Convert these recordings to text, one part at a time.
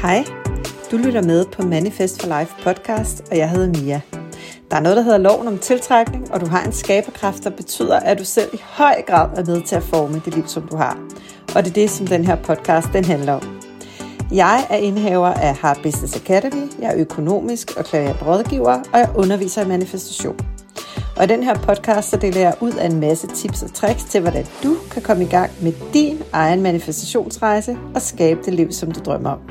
Hej, du lytter med på Manifest for Life podcast, og jeg hedder Mia. Der er noget, der hedder loven om tiltrækning, og du har en skaberkraft, der betyder, at du selv i høj grad er med til at forme det liv, som du har. Og det er det, som den her podcast den handler om. Jeg er indehaver af Heart Business Academy, jeg er økonomisk og klaverant rådgiver, og jeg underviser i manifestation. Og i den her podcast, så deler jeg ud af en masse tips og tricks til, hvordan du kan komme i gang med din egen manifestationsrejse og skabe det liv, som du drømmer om.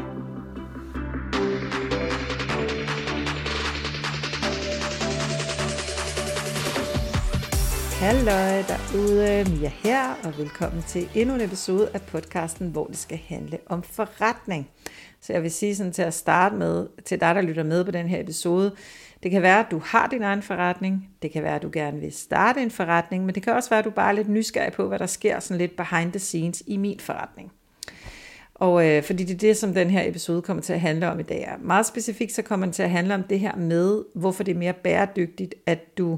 Halløj derude, Mia her, og velkommen til endnu en episode af podcasten, hvor det skal handle om forretning. Så jeg vil sige sådan til at starte med, til dig, der lytter med på den her episode, det kan være, at du har din egen forretning, det kan være, at du gerne vil starte en forretning, men det kan også være, at du bare er lidt nysgerrig på, hvad der sker sådan lidt behind the scenes i min forretning. Og fordi det er det, som den her episode kommer til at handle om i dag. Meget specifikt så kommer den til at handle om det her med, hvorfor det er mere bæredygtigt, at du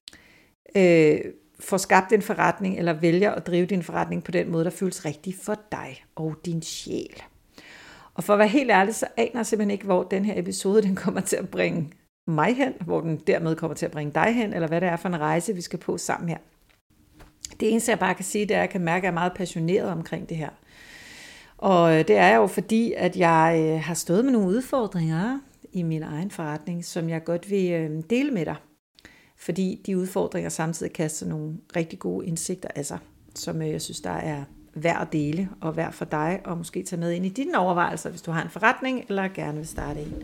får skabt en forretning, eller vælger at drive din forretning på den måde, der føles rigtig for dig og din sjæl. Og for at være helt ærlig, så aner jeg simpelthen ikke, hvor den her episode den kommer til at bringe mig hen, hvor den dermed kommer til at bringe dig hen, eller hvad det er for en rejse, vi skal på sammen her. Det eneste, jeg bare kan sige, det er, at jeg kan mærke, at jeg er meget passioneret omkring det her. Og det er jo fordi, at jeg har stået med nogle udfordringer i min egen forretning, som jeg godt vil dele med dig. Fordi de udfordringer samtidig kaster nogle rigtig gode indsigter af sig, som jeg synes, der er værd at dele og værd for dig, og måske tage med ind i dine overvejelser, hvis du har en forretning, eller gerne vil starte en.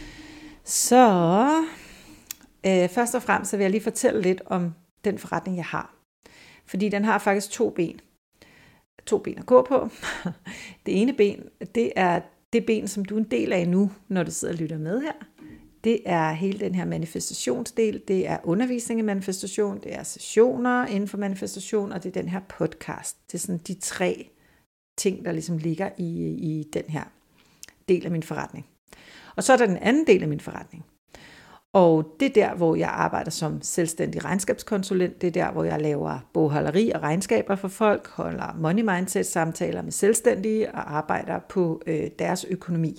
Så først og fremmest så vil jeg lige fortælle lidt om den forretning, jeg har. Fordi den har faktisk to ben. To ben at gå på. Det ene ben, det er det ben, som du er en del af nu, når du sidder og lytter med her. Det er hele den her manifestationsdel, det er undervisning i manifestation, det er sessioner inden for manifestation, og det er den her podcast. Det er sådan de tre ting, der ligesom ligger i den her del af min forretning. Og så er der den anden del af min forretning. Og det er der, hvor jeg arbejder som selvstændig regnskabskonsulent. Det er der, hvor jeg laver bogholderi og regnskaber for folk, holder money mindset samtaler med selvstændige og arbejder på deres økonomi.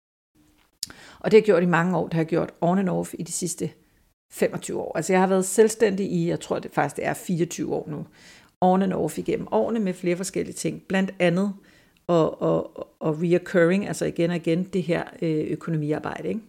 Og det har jeg gjort i mange år. Det har jeg gjort on and off i de sidste 25 år. Altså jeg har været selvstændig i, jeg tror det faktisk er 24 år nu. On and off igennem årene med flere forskellige ting. Blandt andet og reoccurring, altså igen og igen, det her økonomiarbejde. Ikke?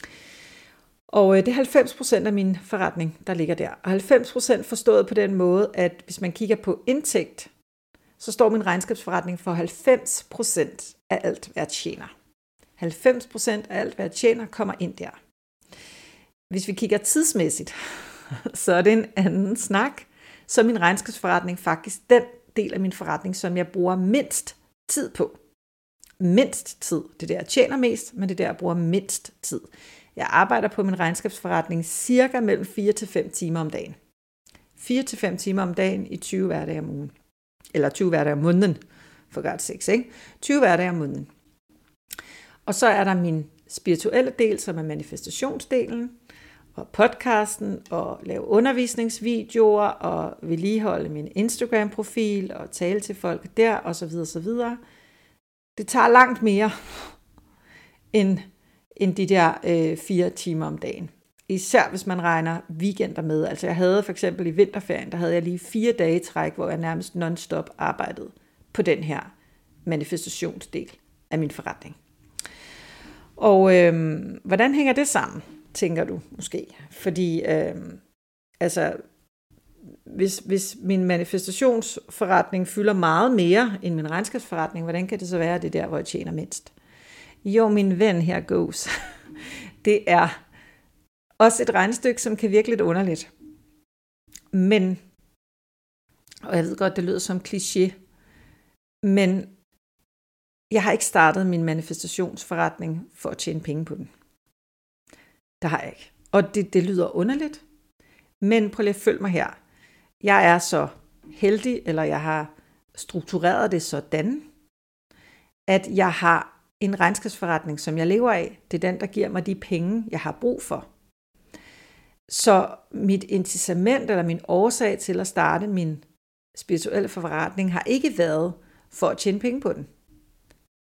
Og det er 90% af min forretning, der ligger der. Og 90% forstået på den måde, at hvis man kigger på indtægt, så står min regnskabsforretning for 90% af alt, hvad jeg tjener. 90% af alt, hvad jeg tjener, kommer ind der. Hvis vi kigger tidsmæssigt, så er det en anden snak. Så er min regnskabsforretning faktisk den del af min forretning, som jeg bruger mindst tid på. Mindst tid. Det er der, jeg tjener mest, men det er der, jeg bruger mindst tid. Jeg arbejder på min regnskabsforretning cirka mellem 4 til 5 timer om dagen. 4 til 5 timer om dagen i 20 hverdage om ugen. Eller 20 hverdage om måneden, for godt 6, ikke? 20 hverdage om måneden. Og så er der min spirituelle del, som er manifestationsdelen, og podcasten, og lave undervisningsvideoer, og vedligeholde min Instagram-profil, og tale til folk der, og så videre, så videre. Det tager langt mere end de der 4 timer om dagen. Især hvis man regner weekender med. Altså jeg havde for eksempel i vinterferien, der havde jeg lige 4 dage i træk, hvor jeg nærmest non-stop arbejdede på den her manifestationsdel af min forretning. Og hvordan hænger det sammen, tænker du måske? Fordi hvis min manifestationsforretning fylder meget mere end min regnskabsforretning, hvordan kan det så være, at det er der, hvor jeg tjener mindst? Jo, min ven her goes. Det er også et regnestykke, som kan virke lidt underligt. Men, og jeg ved godt, det lyder som kliché, men jeg har ikke startet min manifestationsforretning for at tjene penge på den. Det har jeg ikke. Og det lyder underligt. Men prøv lige at følge mig her. Jeg er så heldig, eller jeg har struktureret det sådan, at jeg har en regnskabsforretning, som jeg lever af. Det er den, der giver mig de penge, jeg har brug for. Så mit incitament, eller min årsag til at starte min spirituelle forretning, har ikke været for at tjene penge på den.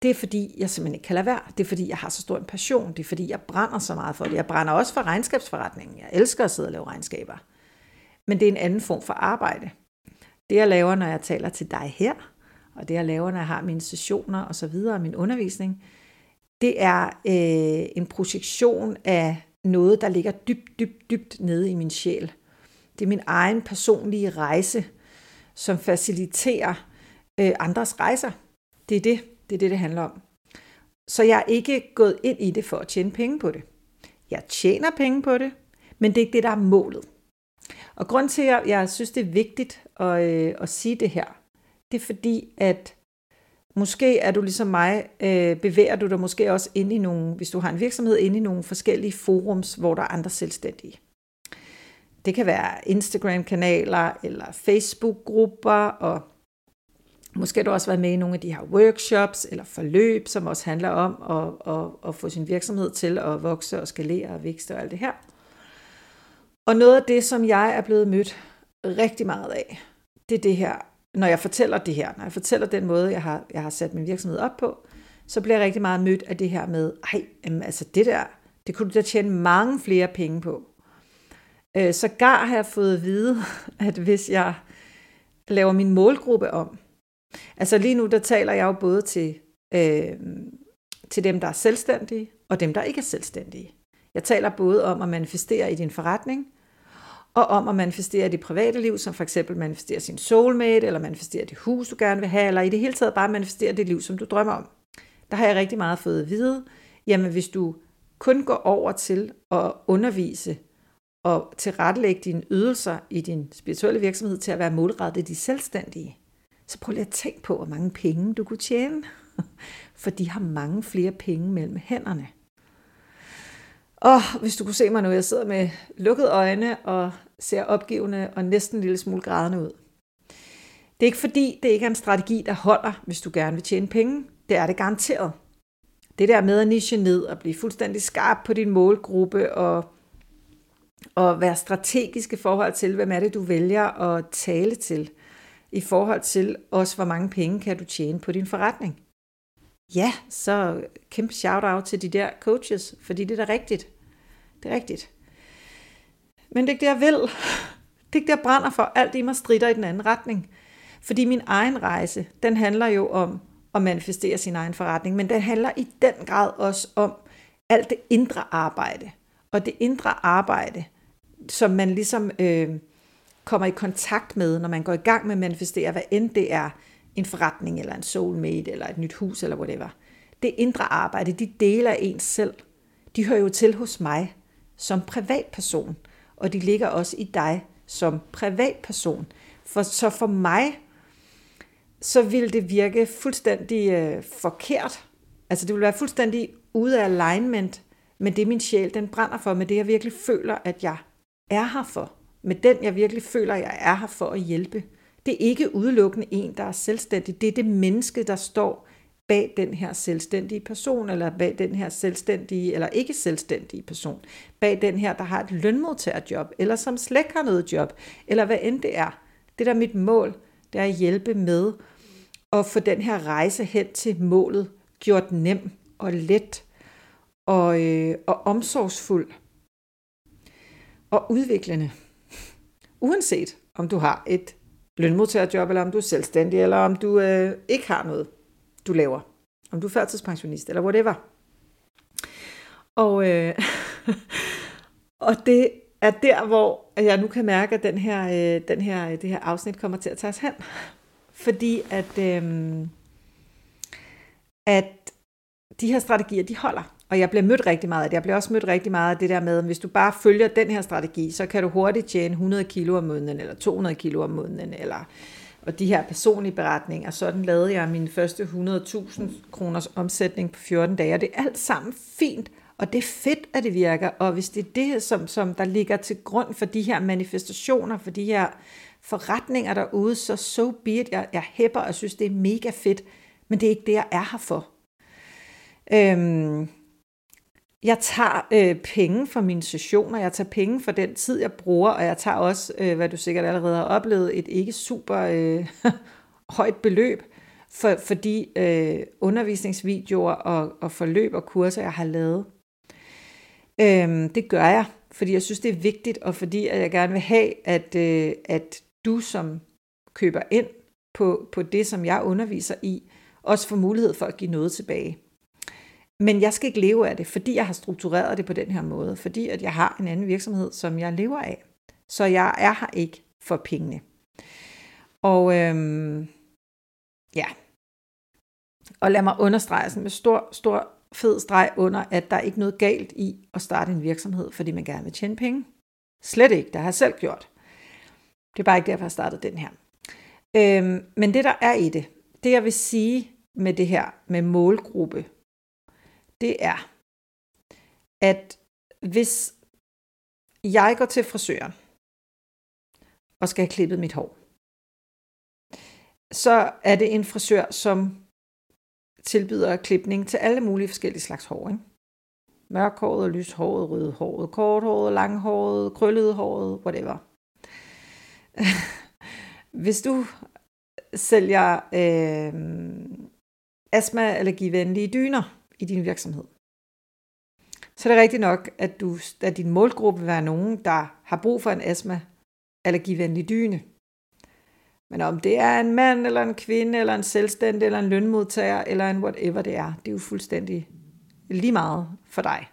det er fordi, jeg simpelthen ikke kan lade være. Det er fordi, jeg har så stor en passion. Det er fordi, jeg brænder så meget for det. Jeg brænder også for regnskabsforretningen. Jeg elsker at sidde og lave regnskaber. Men det er en anden form for arbejde. Det jeg laver, når jeg taler til dig her, og det jeg laver, når jeg har mine sessioner og så videre, min undervisning, det er en projektion af noget, der ligger dybt nede i min sjæl. Det er min egen personlige rejse, som faciliterer andres rejser. Det er det handler om. Så jeg er ikke gået ind i det for at tjene penge på det. Jeg tjener penge på det, men det er ikke det, der er målet. Og grund til, at jeg synes, det er vigtigt at sige det her, det er fordi, at måske er du ligesom mig, bevæger du dig måske også ind i nogle, hvis du har en virksomhed, ind i nogle forskellige forums, hvor der er andre selvstændige. Det kan være Instagram-kanaler eller Facebook-grupper, og måske har du også været med i nogle af de her workshops eller forløb, som også handler om at få sin virksomhed til at vokse og skalere og vækste og alt det her. Og noget af det, som jeg er blevet mødt rigtig meget af, det er det her. Når jeg fortæller den måde, jeg har sat min virksomhed op på, så bliver jeg rigtig meget mødt af det her med, altså det kunne du da tjene mange flere penge på. Sågar har jeg fået at vide, at hvis jeg laver min målgruppe om, altså lige nu, der taler jeg jo både til dem, der er selvstændige, og dem, der ikke er selvstændige. Jeg taler både om at manifestere i din forretning, og om at manifestere i dit private liv, som for eksempel manifestere sin soulmate, eller manifestere det hus, du gerne vil have, eller i det hele taget bare manifestere det liv, som du drømmer om. Der har jeg rigtig meget fået at vide, jamen hvis du kun går over til at undervise, og tilrettelægge dine ydelser i din spirituelle virksomhed til at være målrettet de selvstændige, så prøv lige at tænke på, hvor mange penge du kunne tjene, for de har mange flere penge mellem hænderne. Og hvis du kunne se mig nu, jeg sidder med lukkede øjne og ser opgivende og næsten en lille smule grædende ud. Det er ikke fordi, det ikke er en strategi, der holder, hvis du gerne vil tjene penge. Det er det garanteret. Det der med at niche ned og blive fuldstændig skarp på din målgruppe og være strategisk i forhold til, hvem er det, du vælger at tale til, i forhold til også, hvor mange penge kan du tjene på din forretning. Ja, så kæmpe shout-out til de der coaches, fordi det er da rigtigt. Det er rigtigt. Men det er ikke det, jeg vil. Det er ikke det, jeg brænder for. Alt i mig stritter i den anden retning. Fordi min egen rejse, den handler jo om at manifestere sin egen forretning, men den handler i den grad også om alt det indre arbejde. Og det indre arbejde, som man ligesom kommer i kontakt med, når man går i gang med at manifestere, hvad end det er en forretning, eller en soulmate, eller et nyt hus, eller whatever. Det indre arbejde, de dele af ens selv, de hører jo til hos mig som privatperson, og de ligger også i dig som privatperson. Så for mig, så vil det virke fuldstændig forkert. Altså det vil være fuldstændig ude af alignment med det, min sjæl den brænder for, med det, jeg virkelig føler, at jeg er her for. Med den, jeg virkelig føler, at jeg er her for at hjælpe. Det er ikke udelukkende en, der er selvstændig. Det er det menneske, der står bag den her selvstændige person, eller bag den her selvstændige, eller ikke selvstændige person. Bag den her, der har et lønmodtagerjob, eller som slet ikke har noget job, eller hvad end det er. Det der er mit mål, det er at hjælpe med at få den her rejse hen til målet gjort nem og let og omsorgsfuld og udviklende. Uanset om du har et lønmodtagerjob, eller om du er selvstændig, eller om du ikke har noget, du laver. Om du er førtidspensionist, eller whatever. Og, og det er der, hvor jeg nu kan mærke, at det her afsnit kommer til at tage os hen. Fordi at de her strategier, de holder. Og jeg bliver mødt rigtig meget af det. Jeg bliver også mødt rigtig meget af det der med, at hvis du bare følger den her strategi, så kan du hurtigt tjene 100 kilo om måneden, eller 200 kilo om måneden, og de her personlige beretninger. Sådan lavede jeg min første 100.000 kroners omsætning på 14 dage. Og det er alt sammen fint, og det er fedt, at det virker. Og hvis det er det, som der ligger til grund for de her manifestationer, for de her forretninger derude, så so be it. Jeg hæpper og synes, det er mega fedt, men det er ikke det, jeg er her for. Jeg tager penge for mine sessioner, jeg tager penge for den tid, jeg bruger, og jeg tager også, hvad du sikkert allerede har oplevet, et ikke super højt beløb for de undervisningsvideoer og forløb og kurser, jeg har lavet. Det gør jeg, fordi jeg synes, det er vigtigt, og fordi jeg gerne vil have, at du som køber ind på det, som jeg underviser i, også får mulighed for at give noget tilbage. Men jeg skal ikke leve af det, fordi jeg har struktureret det på den her måde, fordi at jeg har en anden virksomhed, som jeg lever af. Så jeg er her ikke for pengene. Og ja, og lad mig understrege sådan med stor fed streg under, at der er ikke noget galt i at starte en virksomhed, fordi man gerne vil tjene penge. Slet ikke, det har jeg selv gjort. Det er bare ikke derfor, jeg startede den her. Men det der er i det jeg vil sige med det her med målgruppe, det er, at hvis jeg går til frisøren og skal have klippet mit hår, så er det en frisør, som tilbyder klipning til alle mulige forskellige slags hår. Ikke? Mørkhåret, lyshåret, rødhåret, korthåret, langhåret, krøllet håret, whatever. Hvis du sælger astma-allergivenlige dyner i din virksomhed, så er det rigtigt nok, at din målgruppe vil være nogen, der har brug for en astma-allergivenlig dyne. Men om det er en mand, eller en kvinde, eller en selvstændig, eller en lønmodtager, eller en whatever det er jo fuldstændig lige meget for dig.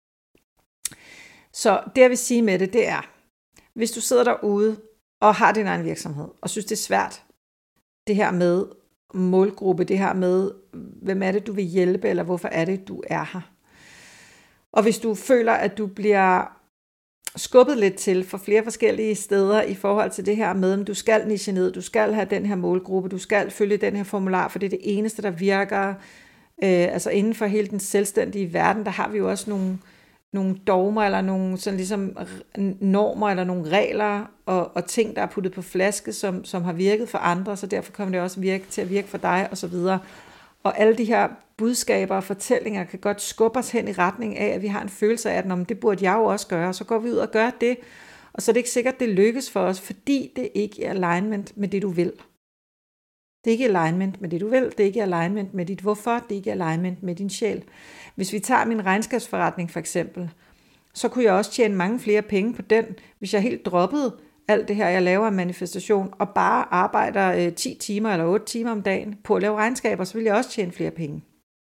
Så det jeg vil sige med det er, hvis du sidder derude og har din egen virksomhed, og synes det er svært, det her med målgruppe, det her med, hvem er det du vil hjælpe, eller hvorfor er det du er her. Og hvis du føler, at du bliver skubbet lidt til for flere forskellige steder i forhold til det her med, at du skal niche ned, du skal have den her målgruppe, du skal følge den her formular, for det er det eneste, der virker. Altså inden for hele den selvstændige verden, der har vi jo også nogle dogmer, eller nogle sådan ligesom normer, eller nogle regler, og ting, der er puttet på flaske, som har virket for andre, så derfor kommer det også til at virke for dig, og så videre. Og alle de her budskaber og fortællinger kan godt skubbe os hen i retning af, at vi har en følelse af, at det burde jeg jo også gøre, så går vi ud og gør det, og så er det ikke sikkert, det lykkes for os, fordi det ikke er alignment med det, du vil. Det er ikke alignment med det, du vil, det er ikke alignment med dit hvorfor, det er ikke alignment med din sjæl. Hvis vi tager min regnskabsforretning for eksempel, så kunne jeg også tjene mange flere penge på den, hvis jeg helt droppede alt det her, jeg laver af manifestation, og bare arbejder 10 timer eller 8 timer om dagen på at lave regnskaber, så vil jeg også tjene flere penge.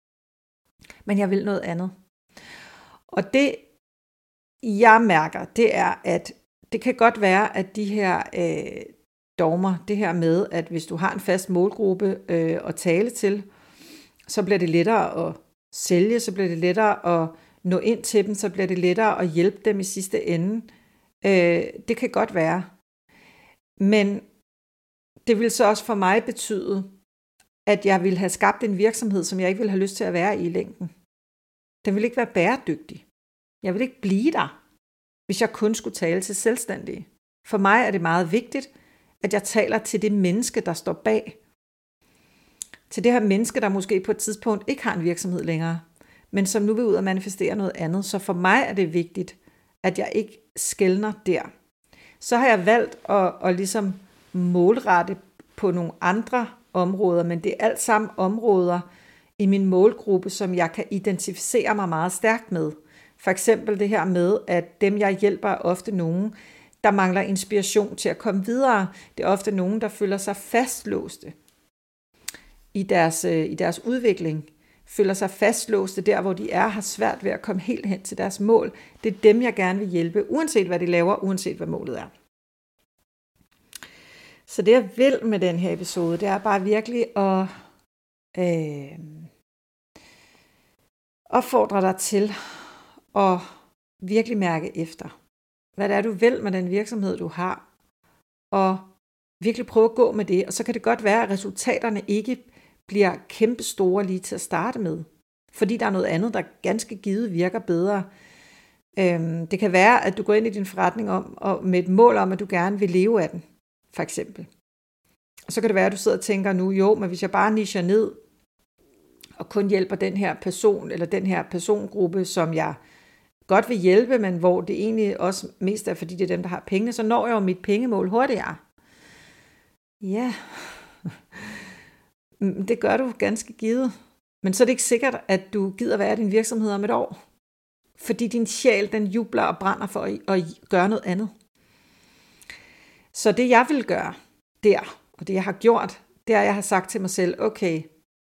Men jeg vil noget andet. Og det, jeg mærker, det er, at det kan godt være, at de her dogmer, det her med, at hvis du har en fast målgruppe at tale til, så bliver det lettere at sælge, så bliver det lettere at nå ind til dem, så bliver det lettere at hjælpe dem i sidste ende. Det kan godt være. Men det vil så også for mig betyde, at jeg ville have skabt en virksomhed, som jeg ikke ville have lyst til at være i længden. Den vil ikke være bæredygtig. Jeg vil ikke blive der, hvis jeg kun skulle tale til selvstændige. For mig er det meget vigtigt, at jeg taler til det menneske, der står bag. Til det her menneske, der måske på et tidspunkt ikke har en virksomhed længere, men som nu vil ud og manifestere noget andet. Så for mig er det vigtigt, at jeg ikke skelner der. Så har jeg valgt at ligesom målrette på nogle andre områder, men det er alt sammen områder i min målgruppe, som jeg kan identificere mig meget stærkt med. For eksempel det her med, at dem jeg hjælper er ofte nogen, der mangler inspiration til at komme videre. Det er ofte nogen, der føler sig fastlåste i deres udvikling, føler sig fastlåste der, hvor de er, har svært ved at komme helt hen til deres mål. Det er dem, jeg gerne vil hjælpe, uanset hvad de laver, uanset hvad målet er. Så det, jeg vil med den her episode, det er bare virkelig at opfordre dig til at virkelig mærke efter, hvad det er, du vil med den virksomhed, du har, og virkelig prøve at gå med det. Og så kan det godt være, at resultaterne ikke bliver kæmpe store lige til at starte med, fordi der er noget andet, der ganske givet virker bedre. Det kan være, at du går ind i din forretning med et mål om, at du gerne vil leve af den, for eksempel. Og så kan det være, at du sidder og tænker nu, jo, men hvis jeg bare nicher ned, og kun hjælper den her person, eller den her persongruppe, som jeg godt vil hjælpe, men hvor det egentlig også mest er, fordi det er dem, der har pengene, så når jeg jo mit pengemål hurtigere. Ja. Det gør du ganske givet. Men så er det ikke sikkert, at du gider være i din virksomhed om et år. Fordi din sjæl, den jubler og brænder for at gøre noget andet. Så det jeg vil gøre der, og det jeg har gjort, det er, at jeg har sagt til mig selv, okay,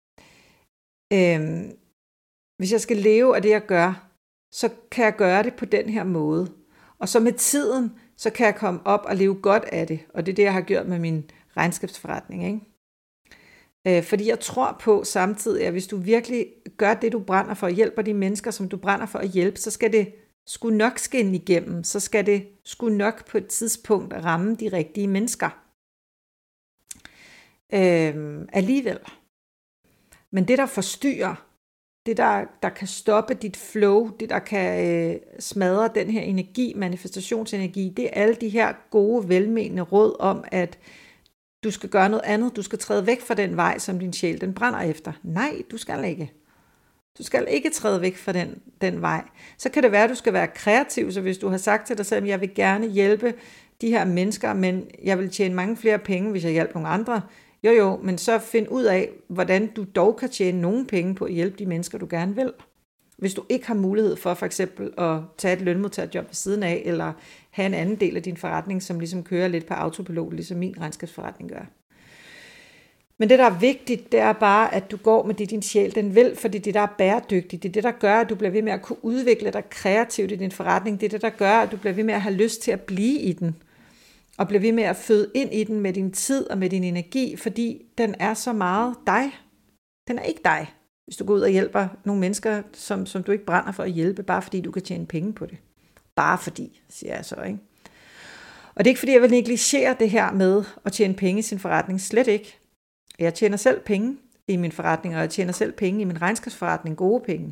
hvis jeg skal leve af det, jeg gør, så kan jeg gøre det på den her måde. Og så med tiden, så kan jeg komme op og leve godt af det. Og det er det, jeg har gjort med min regnskabsforretning, ikke? Fordi jeg tror på samtidig, at hvis du virkelig gør det, du brænder for, og hjælper de mennesker, som du brænder for at hjælpe, så skal det sgu nok skinne igennem. Så skal det sgu nok på et tidspunkt ramme de rigtige mennesker. Alligevel. Men det, der forstyrrer, det der kan stoppe dit flow, det der kan smadre den her energi, manifestationsenergi, det er alle de her gode, velmenende råd om, at du skal gøre noget andet, du skal træde væk fra den vej, som din sjæl den brænder efter. Nej, du skal ikke. Du skal ikke træde væk fra den vej. Så kan det være, at du skal være kreativ, så hvis du har sagt til dig selv, at jeg vil gerne hjælpe de her mennesker, men jeg vil tjene mange flere penge, hvis jeg hjælper nogle andre. Jo, men så find ud af, hvordan du dog kan tjene nogle penge på at hjælpe de mennesker, du gerne vil. Hvis du ikke har mulighed for eksempel at tage et lønmodtagerjob ved siden af, eller have en anden del af din forretning, som ligesom kører lidt på autopilot, ligesom min regnskabsforretning gør. Men det, der er vigtigt, det er bare, at du går med det, din sjæl den vil, fordi det, der er bæredygtigt, det er det, der gør, at du bliver ved med at kunne udvikle dig kreativt i din forretning. Det er det, der gør, at du bliver ved med at have lyst til at blive i den, og bliver ved med at føde ind i den med din tid og med din energi, fordi den er så meget dig. Den er ikke dig, hvis du går ud og hjælper nogle mennesker, som du ikke brænder for at hjælpe, bare fordi du kan tjene penge på det. Bare fordi, siger jeg så, ikke? Og det er ikke fordi, jeg vil negligere det her med at tjene penge i sin forretning. Slet ikke. Jeg tjener selv penge i min forretning, og jeg tjener selv penge i min regnskabsforretning. Gode penge.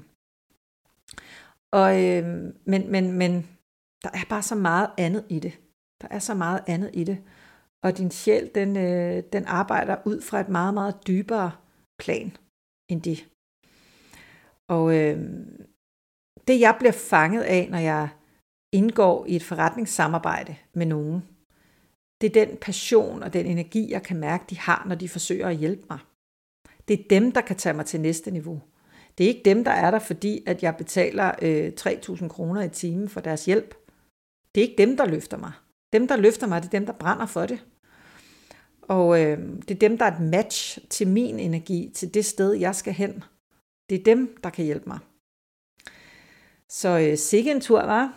Men der er bare så meget andet i det. Der er så meget andet i det. Og din sjæl, den arbejder ud fra et meget, meget dybere plan end det. Og det jeg bliver fanget af, når jeg indgår i et forretningssamarbejde med nogen, det er den passion og den energi, jeg kan mærke, de har, når de forsøger at hjælpe mig. Det er dem, der kan tage mig til næste niveau. Det er ikke dem, der er der, fordi at jeg betaler 3.000 kroner i timen for deres hjælp. Det er ikke dem, der løfter mig. Dem, der løfter mig, det er dem, der brænder for det. Og det er dem, der er et match til min energi, til det sted, jeg skal hen. Det er dem, der kan hjælpe mig. Så sikke en tur, hva'?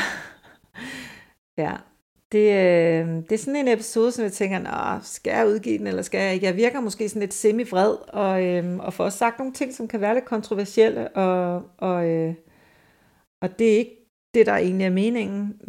Ja, det er sådan en episode, som jeg tænker, skal jeg udgive den, eller skal jeg ikke? Jeg virker måske sådan lidt semi-vred, og får også sagt nogle ting, som kan være lidt kontroversielle, og det er ikke det, der egentlig er meningen,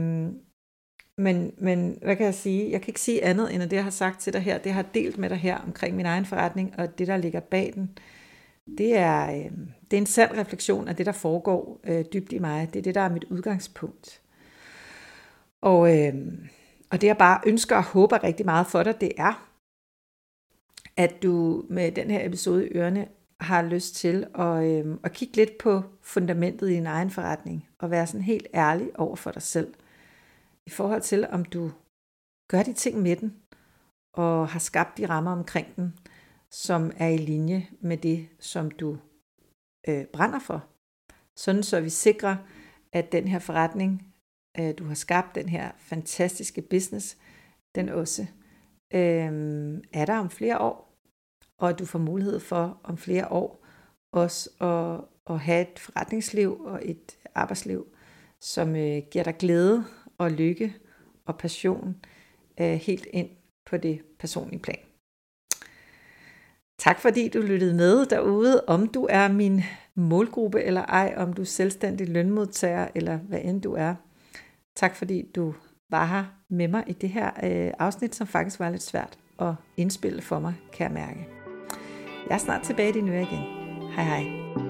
men hvad kan jeg sige? Jeg kan ikke sige andet, end at det, jeg har sagt til dig her, det jeg har delt med dig her omkring min egen forretning, og det, der ligger bag den, det er en sand refleksion af det, der foregår dybt i mig. Det er det, der er mit udgangspunkt. Og det, jeg bare ønsker og håber rigtig meget for dig, det er, at du med den her episode i ørerne har lyst til at kigge lidt på fundamentet i din egen forretning, og være sådan helt ærlig over for dig selv, i forhold til, om du gør de ting med den, og har skabt de rammer omkring den, som er i linje med det, som du brænder for. Sådan så vi sikrer, at den her forretning, du har skabt, den her fantastiske business, den også er der om flere år, og at du får mulighed for om flere år også at have et forretningsliv og et arbejdsliv, som giver dig glæde og lykke og passion helt ind på det personlige plan. Tak fordi du lyttede med derude, om du er min målgruppe eller ej, om du er selvstændig lønmodtager eller hvad end du er. Tak fordi du var her med mig i det her afsnit, som faktisk var lidt svært at indspille for mig, kan jeg mærke. Jeg er snart tilbage i din øre igen. Hej hej.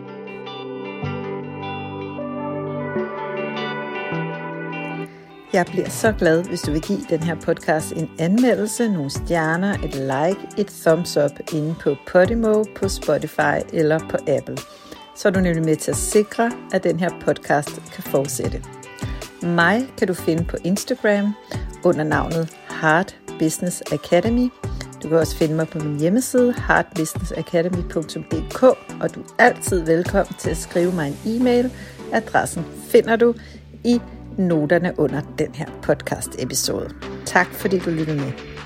Jeg bliver så glad, hvis du vil give den her podcast en anmeldelse, nogle stjerner, et like, et thumbs up inde på Podimo, på Spotify eller på Apple. Så er du nemlig med til at sikre, at den her podcast kan fortsætte. Mig kan du finde på Instagram under navnet Heart Business Academy, Du kan også finde mig på min hjemmeside heartbusinessacademy.dk, og du er altid velkommen til at skrive mig en e-mail. Adressen finder du i noterne under den her podcast episode. Tak fordi du lyttede med.